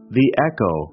The Echo.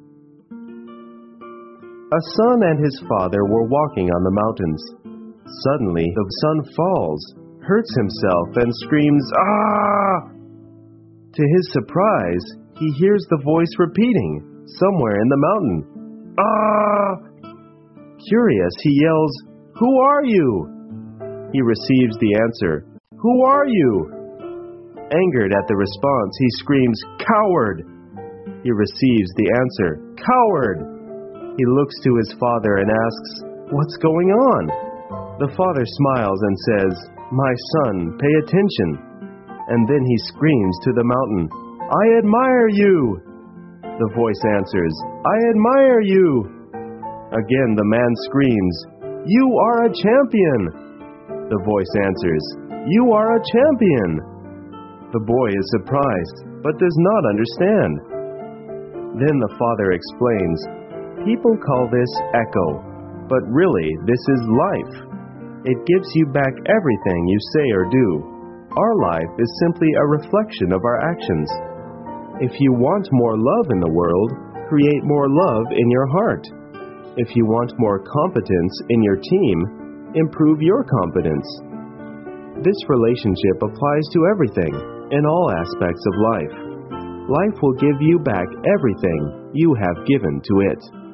A son and his father were walking on the mountains. Suddenly, the son falls, hurts himself, and screams, "Ah!" To his surprise, he hears the voice repeating, somewhere in the mountain, "Ah!" Curious, he yells, "Who are you?" He receives the answer, "Who are you?" Angered at the response, he screams, "Coward!" He receives the answer, "Coward!" He looks to his father and asks, "What's going on?" The father smiles and says, "My son, pay attention." And then he screams to the mountain, "I admire you!" The voice answers, "I admire you!" Again the man screams, "You are a champion!" The voice answers, "You are a champion!" The boy is surprised, but does not understand. Then the father explains, "People call this echo, but really this is life. It gives you back everything you say or do. Our life is simply a reflection of our actions. If you want more love in the world, create more love in your heart. If you want more competence in your team, improve your competence." This relationship applies to everything, in all aspects of life. Life will give you back everything you have given to it.